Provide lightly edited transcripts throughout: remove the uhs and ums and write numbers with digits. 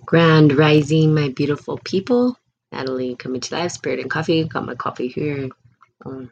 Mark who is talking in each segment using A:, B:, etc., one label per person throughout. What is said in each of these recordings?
A: Grand Rising, my beautiful people. Natalie coming to live, Spirit and Coffee. Got my coffee here. Um,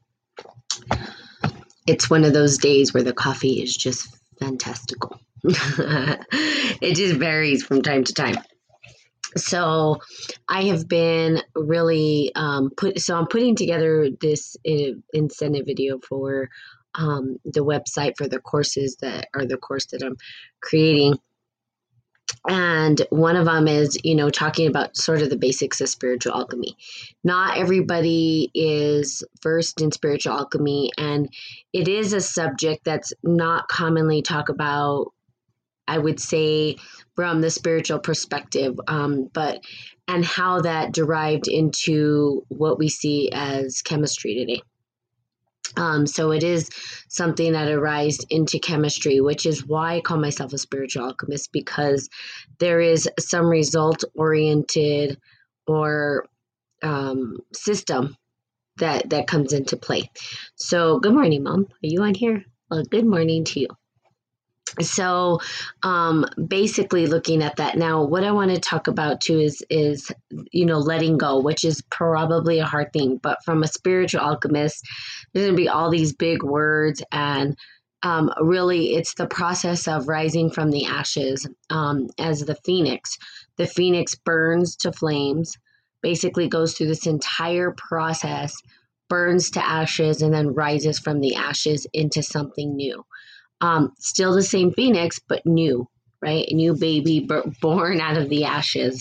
A: it's one of those days where the coffee is just fantastical. It just varies from time to time. So I have been really I'm putting together this incentive video for the website for the courses that are the course that I'm creating. And one of them is, talking about sort of the basics of spiritual alchemy. Not everybody is versed in spiritual alchemy, and it is a subject that's not commonly talked about, I would say, from the spiritual perspective, and how that derived into what we see as chemistry today. So it is something that arose into chemistry, which is why I call myself a spiritual alchemist, because there is some result oriented or system that comes into play. So good morning, Mom. Are you on here? Well, good morning to you. So basically looking at that now, what I want to talk about too is letting go, which is probably a hard thing, but from a spiritual alchemist, there's going to be all these big words, and really it's the process of rising from the ashes. As the phoenix burns to flames, basically goes through this entire process, burns to ashes, and then rises from the ashes into something new. Still the same phoenix, but new, right? A new baby born out of the ashes.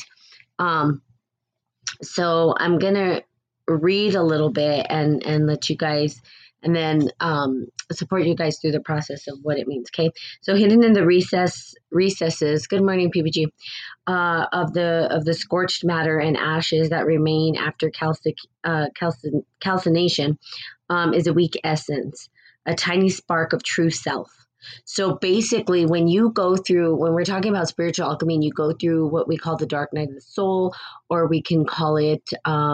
A: So I'm going to read a little bit and let you guys, and then support you guys through the process of what it means, okay? So hidden in the recesses, good morning, PPG, of the scorched matter and ashes that remain after calcination, is a weak essence, a tiny spark of true self. So basically, when we're talking about spiritual alchemy, and you go through what we call the dark night of the soul, or we can call it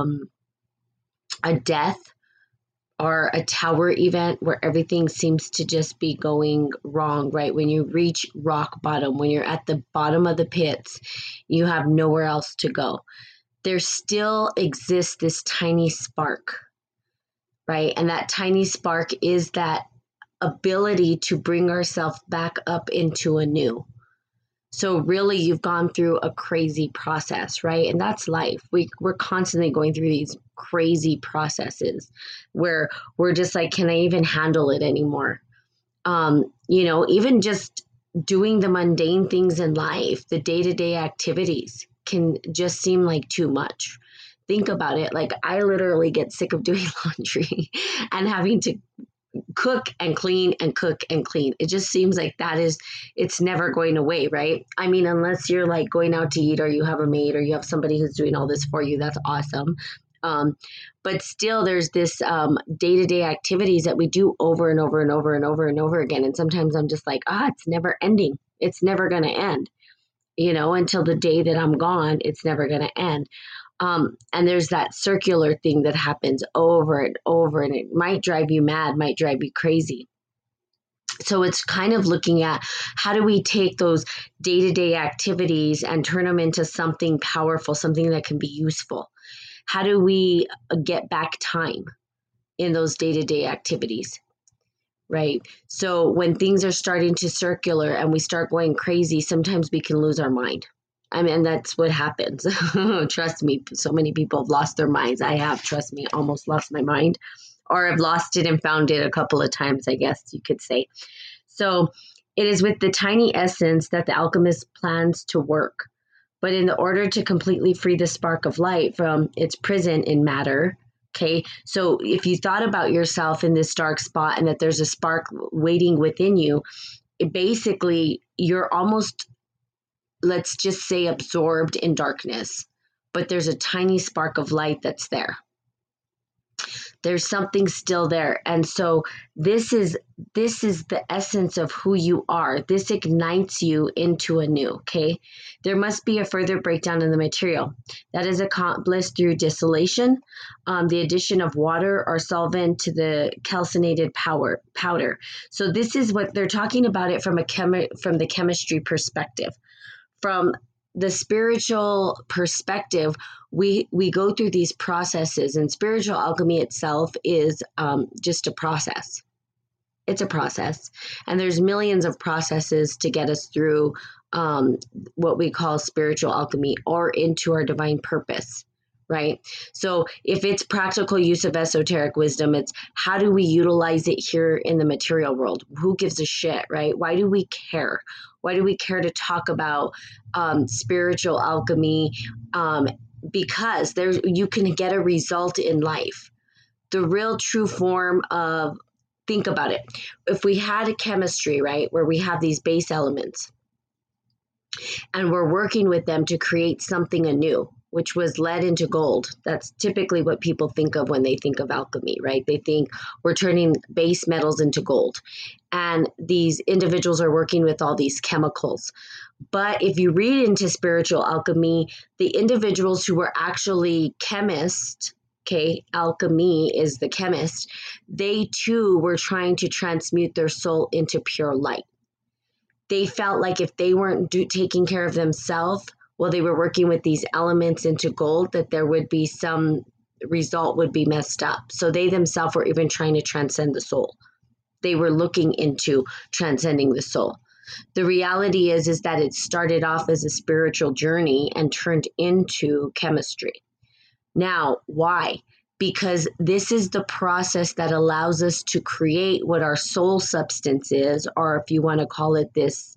A: a death or a tower event where everything seems to just be going wrong, right? When you reach rock bottom, when you're at the bottom of the pits, you have nowhere else to go. There still exists this tiny spark, right? And that tiny spark is that ability to bring ourselves back up into a new. So really, you've gone through a crazy process, right? And that's life. We're constantly going through these crazy processes where we're just like, can I even handle it anymore? Even just doing the mundane things in life, the day-to-day activities can just seem like too much. Think about it. Like, I literally get sick of doing laundry and having to cook and clean and cook and clean. It just seems like it's never going away, right? I mean, unless you're like going out to eat, or you have a maid, or you have somebody who's doing all this for you, that's awesome. But still, there's this day-to-day activities that we do over and over and over and over and over again. And sometimes I'm just like, it's never ending. It's never going to end, until the day that I'm gone, it's never going to end. And there's that circular thing that happens over and over, and it might drive you mad, might drive you crazy. So it's kind of looking at, how do we take those day-to-day activities and turn them into something powerful, something that can be useful? How do we get back time in those day-to-day activities? Right? So when things are starting to circular and we start going crazy, sometimes we can lose our mind. I mean, that's what happens. Trust me, so many people have lost their minds. I have, trust me, almost lost my mind, or I've lost it and found it a couple of times, I guess you could say. So it is with the tiny essence that the alchemist plans to work. But in order to completely free the spark of light from its prison in matter, okay, so if you thought about yourself in this dark spot and that there's a spark waiting within you, basically you're almost, let's just say, absorbed in darkness, but there's a tiny spark of light that's there. There's something still there. And so this is the essence of who you are. This ignites you into a new, okay? There must be a further breakdown in the material. That is accomplished through distillation, the addition of water or solvent to the calcinated powder. So this is what they're talking about it from the chemistry perspective. From the spiritual perspective, we go through these processes, and spiritual alchemy itself is just a process. It's a process, and there's millions of processes to get us through what we call spiritual alchemy or into our divine purpose, right? So if it's practical use of esoteric wisdom, it's how do we utilize it here in the material world? Who gives a shit, right? Why do we care? Why do we care to talk about spiritual alchemy? Because you can get a result in life. The real true form of, think about it. If we had a chemistry, right, where we have these base elements and we're working with them to create something anew, which was lead into gold. That's typically what people think of when they think of alchemy, right? They think we're turning base metals into gold. And these individuals are working with all these chemicals. But if you read into spiritual alchemy, the individuals who were actually chemists, okay, alchemy is the chemist, they too were trying to transmute their soul into pure light. They felt like if they weren't taking care of themselves while they were working with these elements into gold, that there would be some result would be messed up. So they themselves were even trying to transcend the soul. They were looking into transcending the soul. The reality is that it started off as a spiritual journey and turned into chemistry. Now, why? Because this is the process that allows us to create what our soul substance is, or if you want to call it this,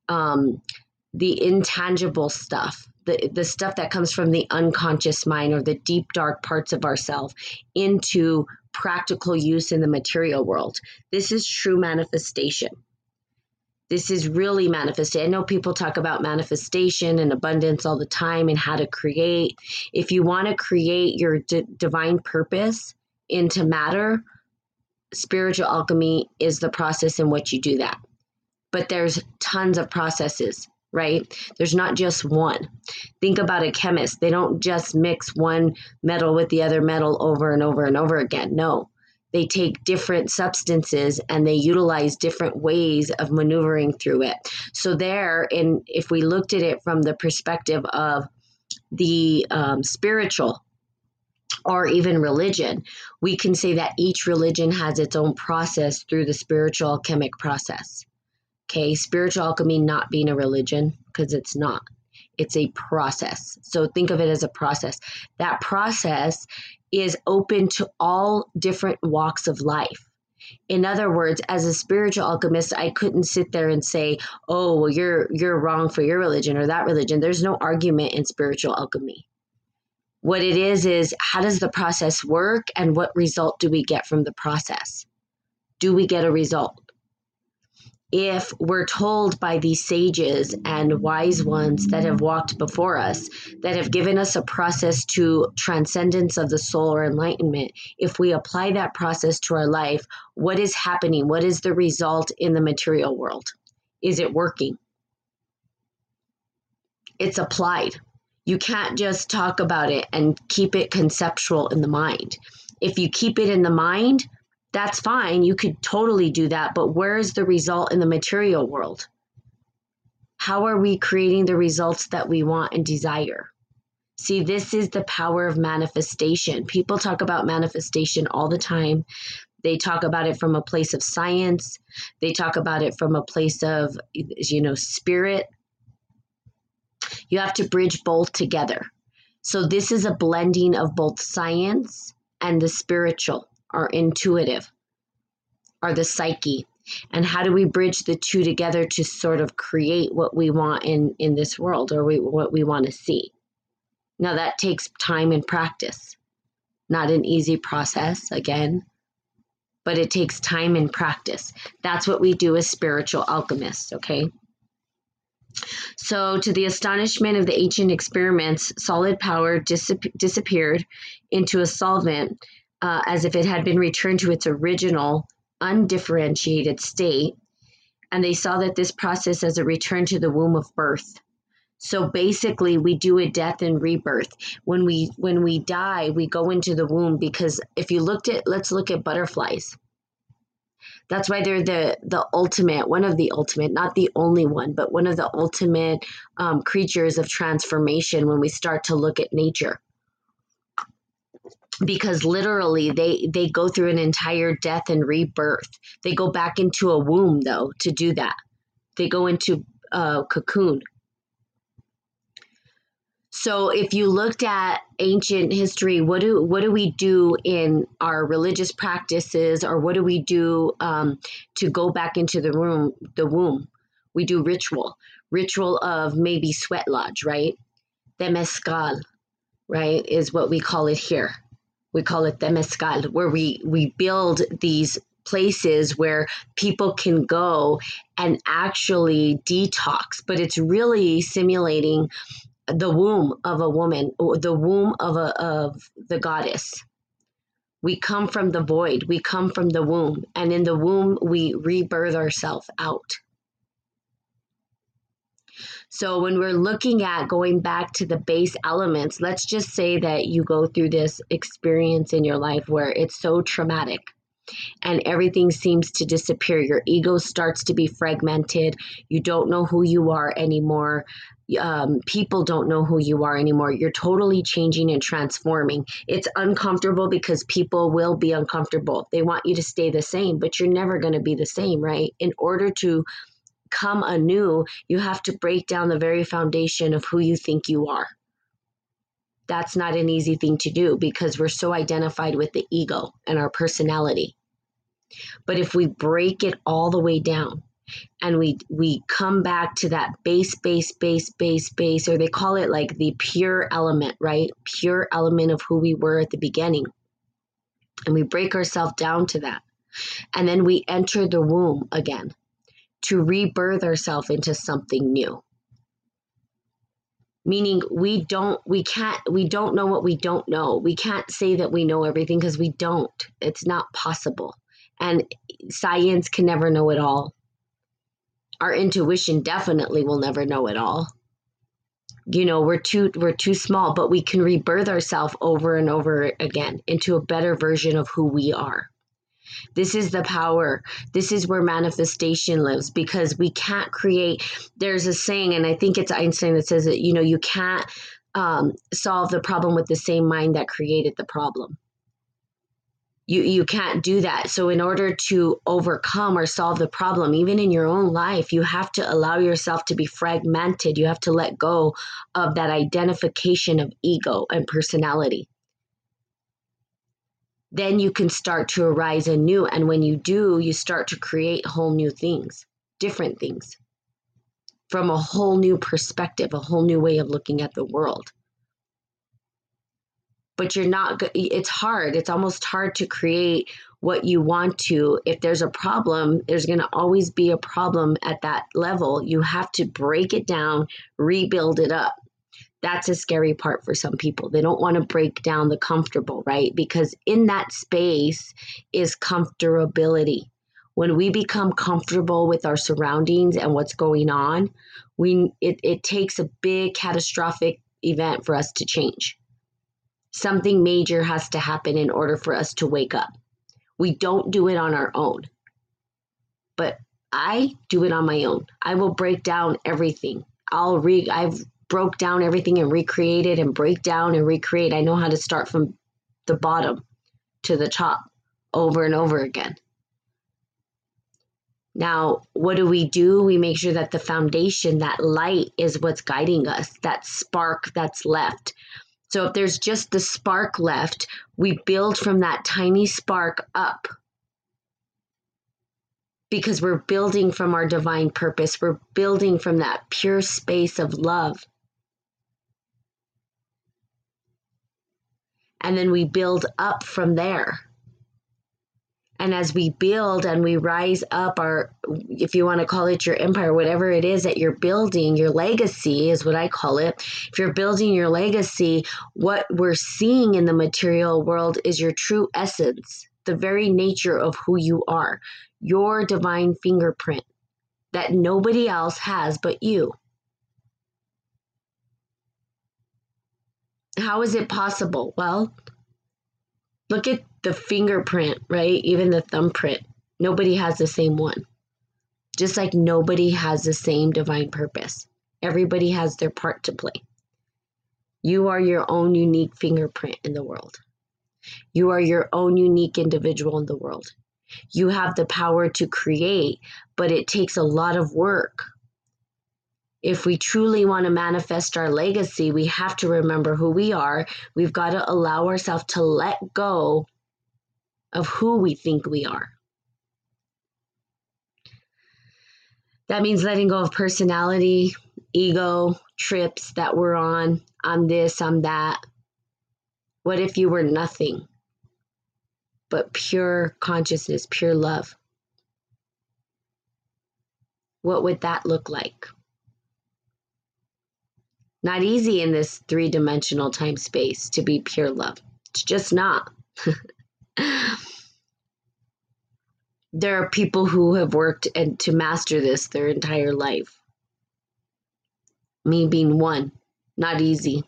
A: the intangible stuff, the stuff that comes from the unconscious mind or the deep, dark parts of ourself into practical use in the material world. This is true manifestation. This is really manifestation. I know people talk about manifestation and abundance all the time and how to create. If you want to create your divine purpose into matter, spiritual alchemy is the process in which you do that. But there's tons of processes, right? There's not just one. Think about a chemist. They don't just mix one metal with the other metal over and over and over again. No. They take different substances and they utilize different ways of maneuvering through it. So if we looked at it from the perspective of the spiritual or even religion, we can say that each religion has its own process through the spiritual alchemic process. Okay, spiritual alchemy not being a religion, because it's not. It's a process. So think of it as a process. That process is open to all different walks of life. In other words, as a spiritual alchemist, I couldn't sit there and say, oh, well, you're wrong for your religion or that religion. There's no argument in spiritual alchemy. What it is how does the process work and what result do we get from the process? Do we get a result? If we're told by these sages and wise ones that have walked before us, that have given us a process to transcendence of the soul or enlightenment, if we apply that process to our life, what is happening? What is the result in the material world? Is it working? It's applied. You can't just talk about it and keep it conceptual in the mind. If you keep it in the mind, that's fine. You could totally do that. But where is the result in the material world? How are we creating the results that we want and desire? See, this is the power of manifestation. People talk about manifestation all the time. They talk about it from a place of science. They talk about it from a place of, spirit. You have to bridge both together. So this is a blending of both science and the spiritual, or intuitive, or the psyche. And how do we bridge the two together to sort of create what we want in this world, or what we want to see? Now that takes time and practice. Not an easy process, again, but it takes time and practice. That's what we do as spiritual alchemists, okay? So to the astonishment of the ancient experiments, solid power disappeared into a solvent as if it had been returned to its original undifferentiated state. And they saw that this process as a return to the womb of birth. So basically we do a death and rebirth. When we die, we go into the womb, because if you let's look at butterflies. That's why they're the ultimate, one of the ultimate, not the only one, but one of the ultimate creatures of transformation when we start to look at nature. Because literally they go through an entire death and rebirth. They go back into a womb though to do that. They go into a cocoon. So if you looked at ancient history, what do we do in our religious practices, or what do we do to go back into the womb? We do ritual of maybe sweat lodge, right? Temescal, right, is what we call it here. We call it Temescal, where we build these places where people can go and actually detox, but it's really simulating the womb of a woman, or the womb of the goddess. We come from the void, we come from the womb, and in the womb we rebirth ourselves out. So when we're looking at going back to the base elements, let's just say that you go through this experience in your life where it's so traumatic and everything seems to disappear. Your ego starts to be fragmented. You don't know who you are anymore. People don't know who you are anymore. You're totally changing and transforming. It's uncomfortable because people will be uncomfortable. They want you to stay the same, but you're never going to be the same, right? In order to come anew, you have to break down the very foundation of who you think you are. That's not an easy thing to do because we're so identified with the ego and our personality. But if we break it all the way down and we come back to that base, or they call it like the pure element, right? Pure element of who we were at the beginning. And we break ourselves down to that. And then we enter the womb again to rebirth ourselves into something new. Meaning we don't know what we don't know. We can't say that we know everything because we don't. It's not possible. And science can never know it all. Our intuition definitely will never know it all. You know, we're too small, but we can rebirth ourselves over and over again into a better version of who we are. This is the power. This is where manifestation lives, because we can't create. There's a saying, and I think it's Einstein that says that, you know, you can't solve the problem with the same mind that created the problem. You can't do that. So in order to overcome or solve the problem, even in your own life, you have to allow yourself to be fragmented. You have to let go of that identification of ego and personality. Then you can start to arise anew. And when you do, you start to create whole new things, different things, from a whole new perspective, a whole new way of looking at the world. But it's hard. It's almost hard to create what you want to. If there's a problem, there's going to always be a problem at that level. You have to break it down, rebuild it up. That's a scary part for some people. They don't want to break down the comfortable, right? Because in that space is comfortability. When we become comfortable with our surroundings and what's going on, it takes a big catastrophic event for us to change. Something major has to happen in order for us to wake up. We don't do it on our own. But I do it on my own. I will break down everything. I've broke down everything and recreated and break down and recreate. I know how to start from the bottom to the top over and over again. Now, what do? We make sure that the foundation, that light, is what's guiding us, that spark that's left. So if there's just the spark left, we build from that tiny spark up, because we're building from our divine purpose. We're building from that pure space of love. And then we build up from there. And as we build and we rise up our, if you want to call it your empire, whatever it is that you're building, your legacy is what I call it. If you're building your legacy, what we're seeing in the material world is your true essence, the very nature of who you are, your divine fingerprint that nobody else has but you. How is it possible? Well, look at the fingerprint, right? Even the thumbprint. Nobody has the same one. Just like nobody has the same divine purpose. Everybody has their part to play. You are your own unique fingerprint in the world. You are your own unique individual in the world. You have the power to create, but it takes a lot of work. If we truly want to manifest our legacy, we have to remember who we are. We've got to allow ourselves to let go of who we think we are. That means letting go of personality, ego, trips that we're on. I'm this, I'm that. What if you were nothing but pure consciousness, pure love? What would that look like? Not easy in this three-dimensional time space to be pure love. It's just not. There are people who have worked and to master this their entire life. Me being one. Not easy.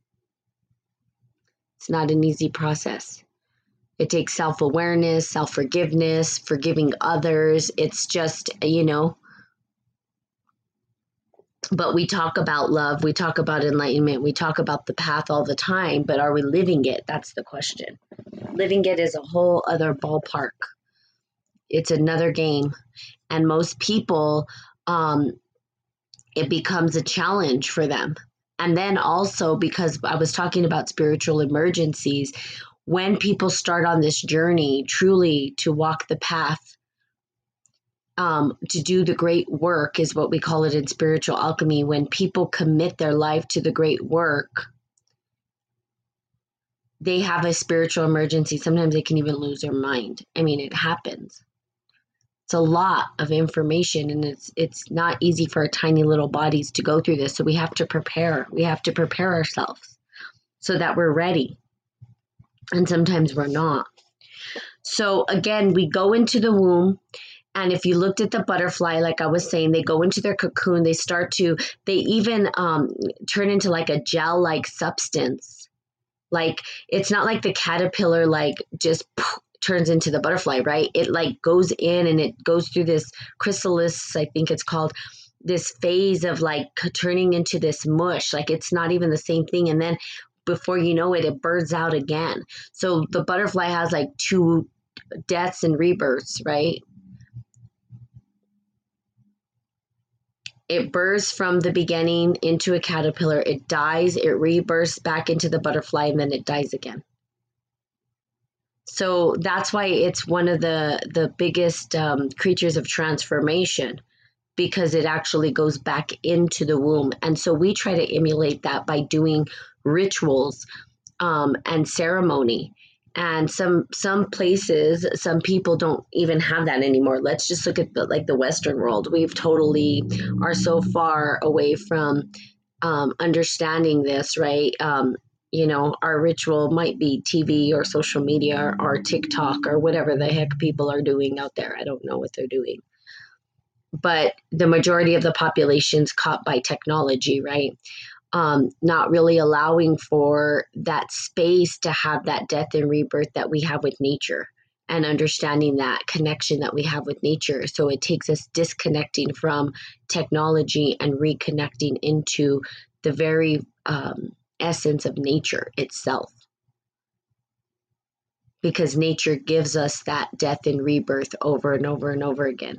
A: It's not an easy process. It takes self-awareness, self-forgiveness, forgiving others. It's just, but we talk about love, we talk about enlightenment, we talk about the path all the time, but are we living it? That's the question. Living it is a whole other ballpark. It's another game. And most people, it becomes a challenge for them. And then also, because I was talking about spiritual emergencies, when people start on this journey truly to walk the path, to do the great work is what we call it in spiritual alchemy. When people commit their life to the great work, they have a spiritual emergency. Sometimes they can even lose their mind. I mean, it happens. It's a lot of information, and it's not easy for our tiny little bodies to go through this. So we have to prepare. We have to prepare ourselves so that we're ready. And sometimes we're not. So again, we go into the womb. And if you looked at the butterfly, like I was saying, they go into their cocoon. They even turn into like a gel-like substance. Like, it's not like the caterpillar, like just turns into the butterfly, right? It like goes in and it goes through this chrysalis, I think it's called, this phase of like turning into this mush. Like, it's not even the same thing. And then before you know it, it birds out again. So the butterfly has like 2 deaths and rebirths, right? It bursts from the beginning into a caterpillar. It dies, it rebirths back into the butterfly, and then it dies again. So that's why it's one of the biggest creatures of transformation, because it actually goes back into the womb. And so we try to emulate that by doing rituals and ceremony. And some places, some people don't even have that anymore. Let's just look at the Western world. We've totally are so far away from understanding this, right? Our ritual might be TV or social media or TikTok or whatever the heck people are doing out there. I don't know what they're doing. But the majority of the population's caught by technology, right? Not really allowing for that space to have that death and rebirth that we have with nature, and understanding that connection that we have with nature. So it takes us disconnecting from technology and reconnecting into the very essence of nature itself. Because nature gives us that death and rebirth over and over and over again.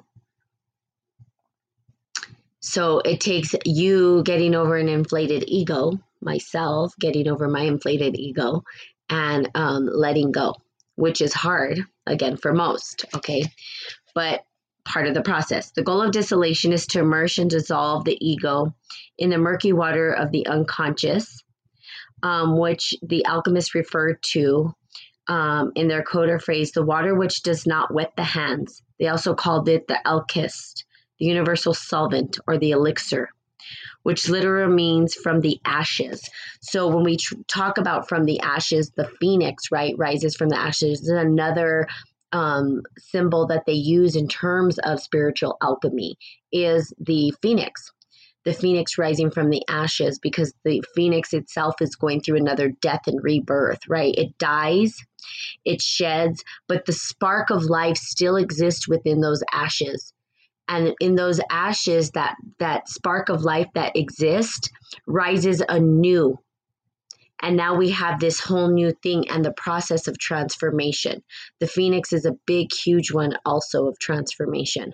A: So it takes you getting over an inflated ego, myself getting over my inflated ego, and letting go, which is hard, again, for most, okay? But part of the process. The goal of distillation is to immerse and dissolve the ego in the murky water of the unconscious, which the alchemists refer to in their code or phrase, the water which does not wet the hands. They also called it the alkist, the universal solvent, or the elixir, which literally means from the ashes. So when we talk about from the ashes, the phoenix, right, rises from the ashes. This is another symbol that they use in terms of spiritual alchemy, is the phoenix. the phoenix rising from the ashes, because the phoenix itself is going through another death and rebirth, right? It dies, it sheds, but the spark of life still exists within those ashes. And in those ashes, that spark of life that exists rises anew. And now we have this whole new thing and the process of transformation. The phoenix is a big, huge one also of transformation,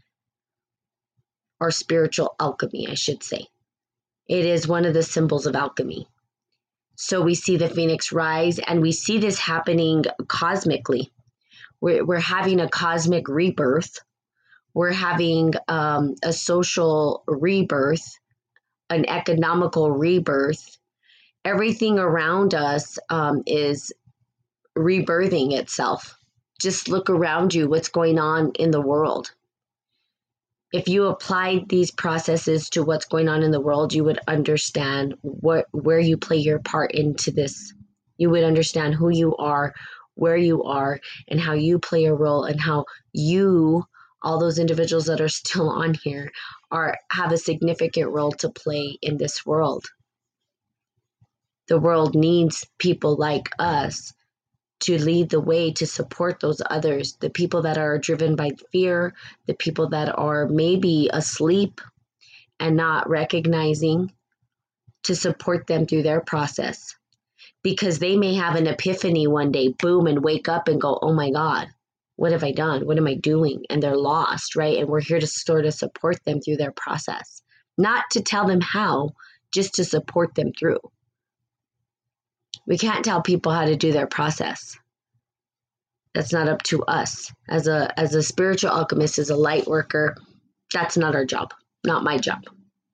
A: or spiritual alchemy, I should say. It is one of the symbols of alchemy. So we see the phoenix rise, and we see this happening cosmically. We're having a cosmic rebirth. We're having a social rebirth, an economical rebirth. Everything around us is rebirthing itself. Just look around you, what's going on in the world. If you applied these processes to what's going on in the world, you would understand where you play your part into this. You would understand who you are, where you are, and how you play a role, and how you, all those individuals that are still on here, have a significant role to play in this world. The world needs people like us to lead the way, to support those others, the people that are driven by fear, the people that are maybe asleep and not recognizing, to support them through their process. Because they may have an epiphany one day, boom, and wake up and go, oh my God, what have I done? What am I doing? And they're lost, right? And we're here to sort of support them through their process. Not to tell them how, just to support them through. We can't tell people how to do their process. That's not up to us. As a spiritual alchemist, as a light worker, that's not our job, not my job.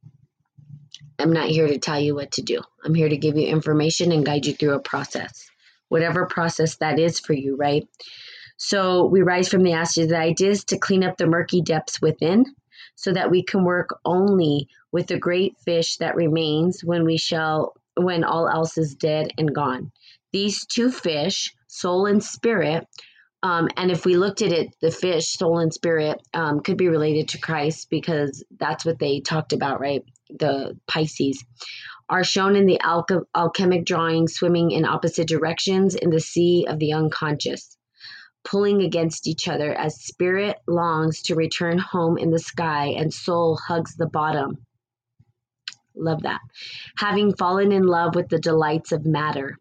A: I'm not here to tell you what to do. I'm here to give you information and guide you through a process, whatever process that is for you, right? So we rise from the ashes. The idea is to clean up the murky depths within, so that we can work only with the great fish that remains when all else is dead and gone. These two fish, soul and spirit, and if we looked at it, the fish, soul and spirit, could be related to Christ, because that's what they talked about, right? The Pisces are shown in the alchemic drawing, swimming in opposite directions in the sea of the unconscious, pulling against each other as spirit longs to return home in the sky and soul hugs the bottom. Love that. Having fallen in love with the delights of matter.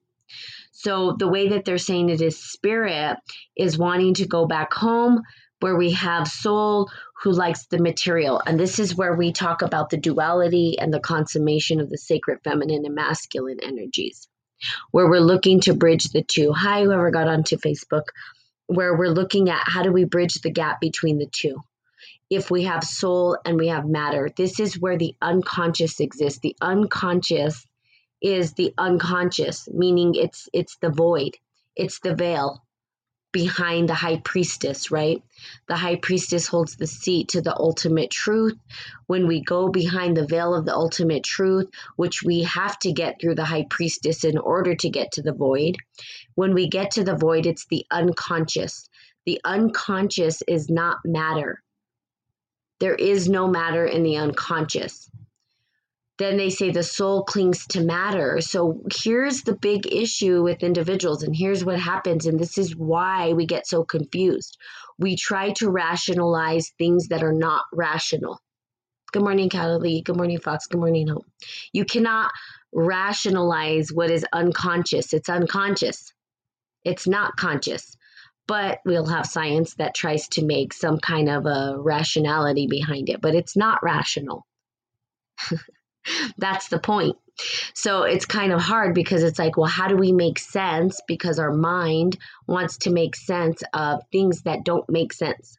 A: So the way that they're saying it is, spirit is wanting to go back home, where we have soul who likes the material. And this is where we talk about the duality and the consummation of the sacred feminine and masculine energies, where we're looking to bridge the two. Hi, whoever got onto Facebook, where we're looking at how do we bridge the gap between the two. If we have soul and we have matter, this is where the unconscious exists. The unconscious is the unconscious, meaning it's the void. It's the veil behind the high priestess, right? The high priestess holds the seat to the ultimate truth. When we go behind the veil of the ultimate truth, which we have to get through the high priestess in order to get to the void, when we get to the void, it's the unconscious. The unconscious is not matter. There is no matter in the unconscious. Then they say the soul clings to matter. So here's the big issue with individuals, and here's what happens, and this is why we get so confused. We try to rationalize things that are not rational. Good morning, Callie. Good morning, Fox. Good morning, Hope. You cannot rationalize what is unconscious. It's unconscious. It's not conscious. But we'll have science that tries to make some kind of a rationality behind it, but it's not rational. That's the point. So it's kind of hard, because it's like, well, how do we make sense? Because our mind wants to make sense of things that don't make sense.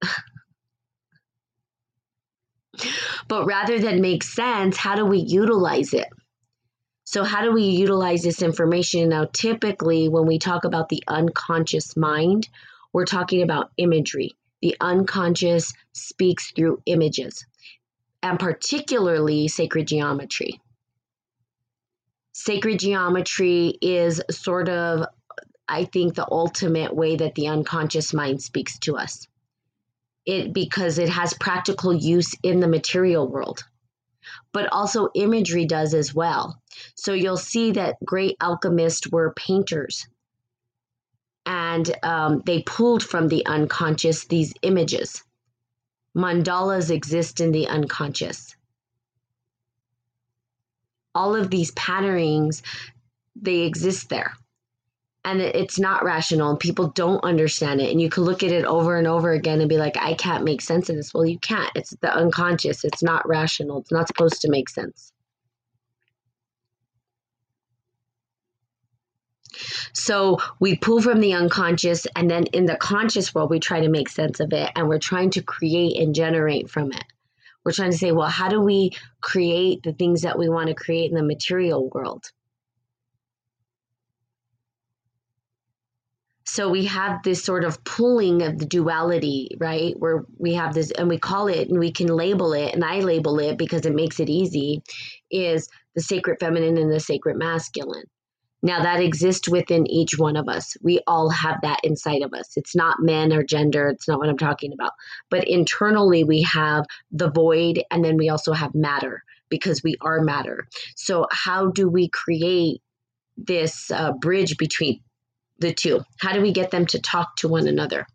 A: But rather than make sense, how do we utilize it? So how do we utilize this information? Now, typically, when we talk about the unconscious mind, we're talking about imagery. The unconscious speaks through images, and particularly sacred geometry. Sacred geometry is sort of, I think, the ultimate way that the unconscious mind speaks to us. Because it has practical use in the material world. but also imagery does as well. So you'll see that great alchemists were painters, and they pulled from the unconscious these images. Mandalas exist in the unconscious. All of these patternings, they exist there. And it's not rational, and people don't understand it. And you can look at it over and over again and be like, I can't make sense of this. Well, you can't. It's the unconscious. It's not rational. It's not supposed to make sense. So we pull from the unconscious, and then in the conscious world, we try to make sense of it, and we're trying to create and generate from it. We're trying to say, well, how do we create the things that we want to create in the material world? So we have this sort of pulling of the duality, right? Where we have this, and we call it, and we can label it, and I label it because it makes it easy, is the sacred feminine and the sacred masculine. Now that exists within each one of us. We all have that inside of us. It's not men or gender. It's not what I'm talking about. But internally, we have the void, and then we also have matter, because we are matter. So how do we create this bridge between the two? How do we get them to talk to one another?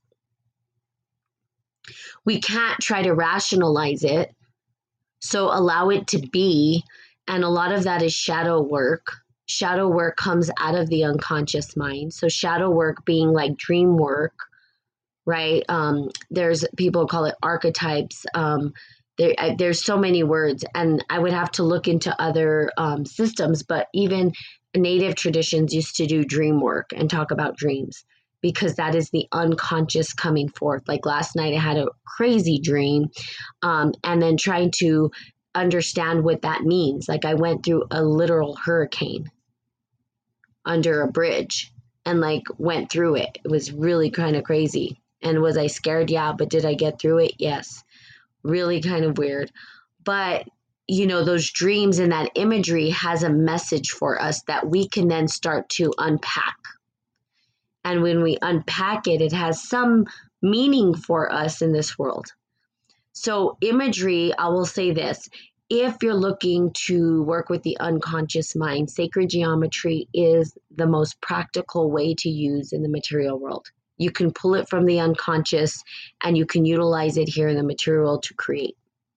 A: We can't try to rationalize it. So allow it to be. And a lot of that is shadow work. Shadow work comes out of the unconscious mind. So shadow work being like dream work, right? There's people call it archetypes. There's so many words, and I would have to look into other systems, but even native traditions used to do dream work and talk about dreams, because that is the unconscious coming forth. Like last night, I had a crazy dream, and then trying to understand what that means. Like I went through a literal hurricane under a bridge and like went through it. It was really kind of crazy. And was I scared? Yeah. But did I get through it? Yes. Really kind of weird. But you know, those dreams and that imagery has a message for us that we can then start to unpack. And when we unpack it, it has some meaning for us in this world. So imagery, I will say this, if you're looking to work with the unconscious mind, sacred geometry is the most practical way to use in the material world. You can pull it from the unconscious and you can utilize it here in the material world to create.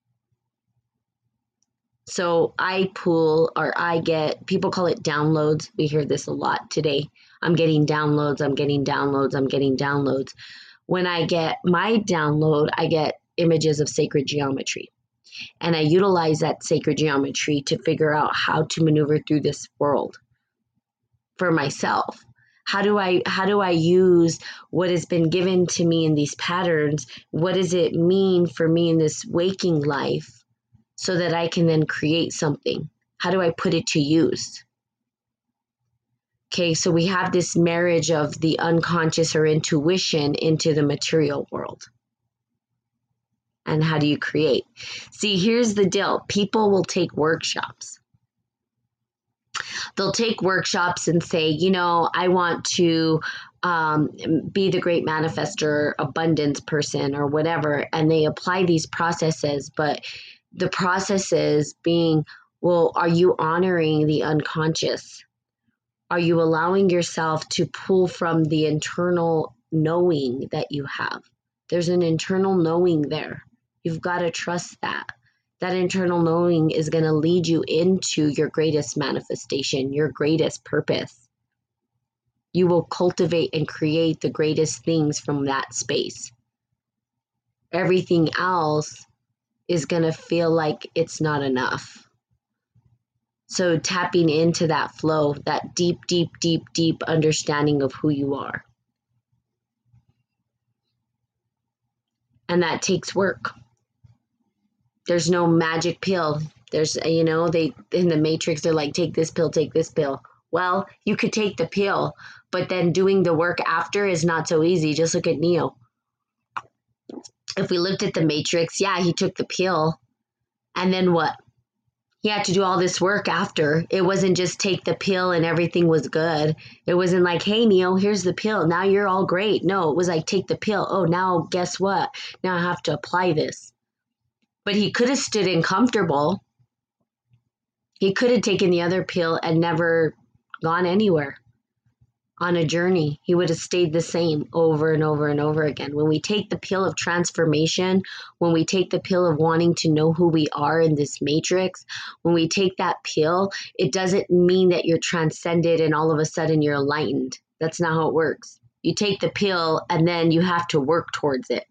A: So I pull, or I get, people call it downloads. We hear this a lot today. I'm getting downloads, I'm getting downloads, I'm getting downloads. When I get my download, I get images of sacred geometry. And I utilize that sacred geometry to figure out how to maneuver through this world for myself. How do I use what has been given to me in these patterns? What does it mean for me in this waking life, so that I can then create something? How do I put it to use? Okay, so we have this marriage of the unconscious or intuition into the material world. And how do you create? See, here's the deal. People will take workshops. They'll take workshops and say, you know, I want to be the great manifester, abundance person, or whatever. And they apply these processes, but the processes being, well, are you honoring the unconscious? Are you allowing yourself to pull from the internal knowing that you have? There's an internal knowing there. You've got to trust that. That internal knowing is going to lead you into your greatest manifestation, your greatest purpose. You will cultivate and create the greatest things from that space. Everything else is going to feel like it's not enough. So tapping into that flow, that deep, deep, deep, deep understanding of who you are. And that takes work. There's no magic pill. There's, you know, they in the Matrix, they're like, take this pill, take this pill. Well, you could take the pill, but then doing the work after is not so easy. Just look at Neo. If we looked at the Matrix, yeah, he took the pill. And then what? He had to do all this work after. It wasn't just take the pill and everything was good. It wasn't like, hey, Neo, here's the pill. Now you're all great. No, it was like, take the pill. Oh, now guess what? Now I have to apply this. But he could have stood in comfortable He could have taken the other pill and never gone anywhere on a journey. He would have stayed the same over and over and over again. When we take the pill of transformation, when we take the pill of wanting to know who we are in this matrix, when we take that pill, it doesn't mean that you're transcended and all of a sudden you're enlightened. That's not how it works. You take the pill and then you have to work towards it.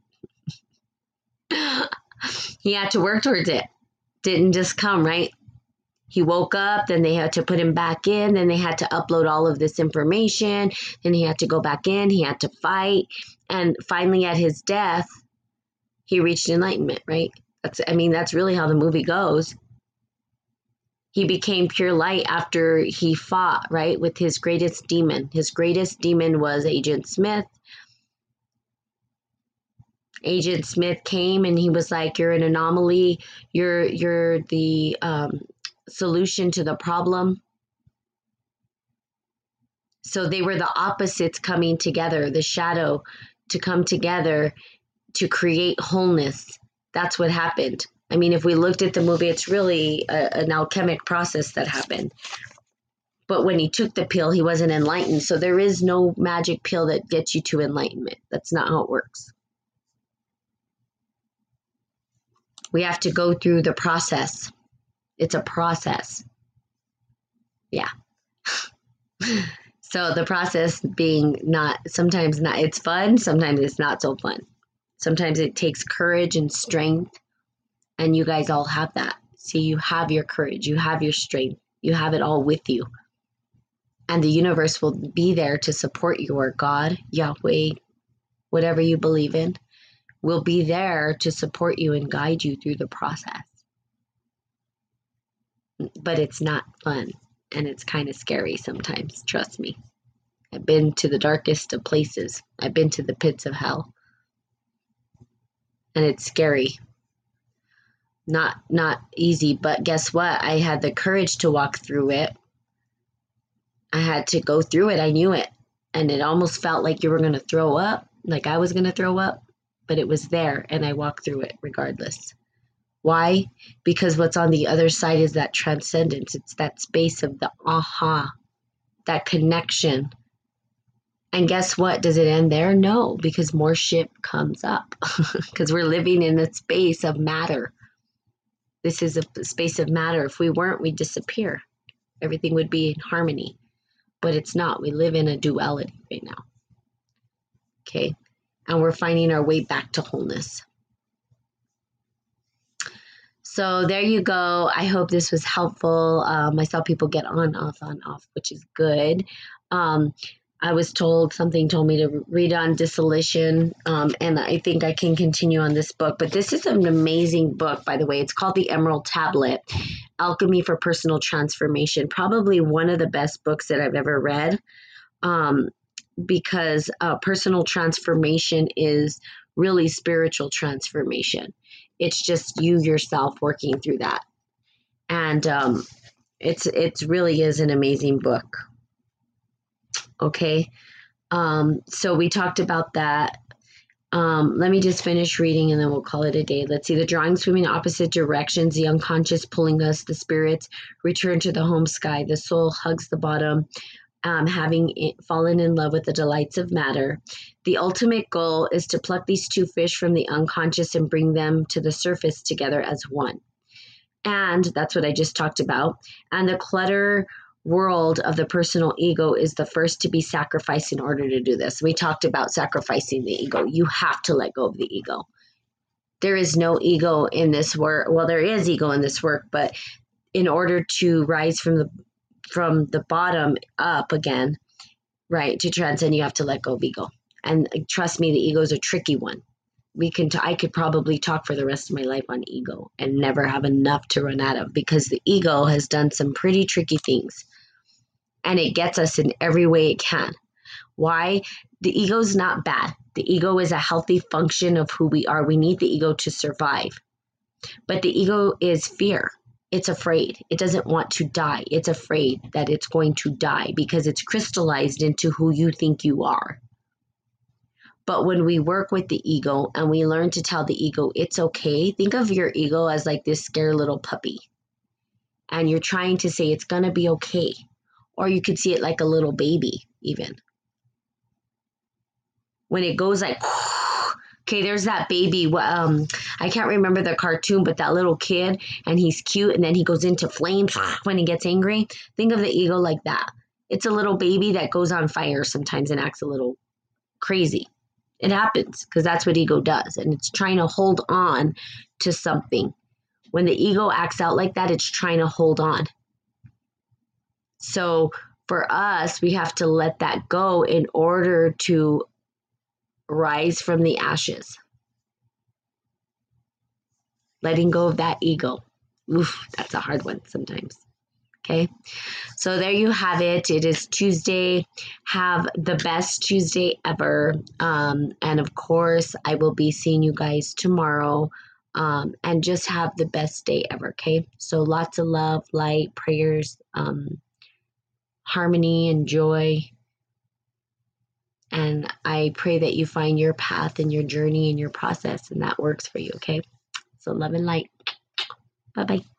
A: He had to work towards it. Didn't just come, right? He woke up, then they had to put him back in, then they had to upload all of this information, then he had to go back in, he had to fight, and finally at his death, he reached enlightenment, right? That's really how the movie goes. He became pure light after he fought, right, with his greatest demon. His greatest demon was Agent Smith. Agent Smith came and he was like, "You're an anomaly. You're the solution to the problem." So they were the opposites coming together, the shadow to come together to create wholeness. That's what happened. I mean, if we looked at the movie, it's really an alchemic process that happened. But when he took the pill, he wasn't enlightened. So there is no magic pill that gets you to enlightenment. That's not how it works. We have to go through the process. It's a process. Yeah. So the process being sometimes not, it's fun, sometimes it's not so fun. Sometimes it takes courage and strength, and you guys all have that. See, you have your courage, you have your strength, you have it all with you. And the universe will be there to support you, or God, Yahweh, whatever you believe in, will be there to support you and guide you through the process. But it's not fun, and it's kind of scary sometimes, trust me. I've been to the darkest of places. I've been to the pits of hell. And it's scary. Not easy, but guess what? I had the courage to walk through it. I had to go through it. I knew it. And it almost felt like you were going to throw up, like I was going to throw up, but it was there and I walked through it regardless. Why? Because what's on the other side is that transcendence. It's that space of the aha, that connection. And guess what? Does it end there? No, because more shit comes up because we're living in a space of matter. This is a space of matter. If we weren't, we'd disappear. Everything would be in harmony, but it's not. We live in a duality right now. Okay. And we're finding our way back to wholeness. So there you go. I hope this was helpful. I saw people get on, off, which is good. I was told, something told me to read on dissolution, and I think I can continue on this book. But this is an amazing book, by the way. It's called The Emerald Tablet, Alchemy for Personal Transformation. Probably one of the best books that I've ever read, because personal transformation is really spiritual transformation. It's just you yourself working through that. And it really is an amazing book. Okay. So we talked about that. Let me just finish reading and then we'll call it a day. Let's see. The drawing swimming opposite directions, the unconscious pulling us, the spirits return to the home sky. The soul hugs the bottom, having fallen in love with the delights of matter. The ultimate goal is to pluck these two fish from the unconscious and bring them to the surface together as one. And that's what I just talked about. And the clutter world of the personal ego is the first to be sacrificed in order to do this. We talked about sacrificing the ego. You have to let go of the ego. There is no ego in this work. Well, there is ego in this work, but in order to rise from the bottom up again, right, to transcend, you have to let go of ego. And trust me, the ego is a tricky one. I could probably talk for the rest of my life on ego and never have enough to run out of, because the ego has done some pretty tricky things. And it gets us in every way it can. Why? The ego is not bad. The ego is a healthy function of who we are. We need the ego to survive. But the ego is fear. It's afraid. It doesn't want to die. It's afraid that it's going to die because it's crystallized into who you think you are. But when we work with the ego and we learn to tell the ego it's okay, think of your ego as like this scared little puppy. and you're trying to say it's going to be okay. Or you could see it like a little baby, even. When it goes like, okay, there's that baby. I can't remember the cartoon, but that little kid, and he's cute, and then he goes into flames when he gets angry. Think of the ego like that. It's a little baby that goes on fire sometimes and acts a little crazy. It happens because that's what ego does, and it's trying to hold on to something. When the ego acts out like that, it's trying to hold on. So for us, we have to let that go in order to rise from the ashes. Letting go of that ego. Oof, that's a hard one sometimes. Okay. So there you have it. It is Tuesday. Have the best Tuesday ever. And of course, I will be seeing you guys tomorrow. And just have the best day ever. Okay. So lots of love, light, prayers, harmony, and joy. And I pray that you find your path and your journey and your process, and that works for you. Okay. So love and light. Bye bye.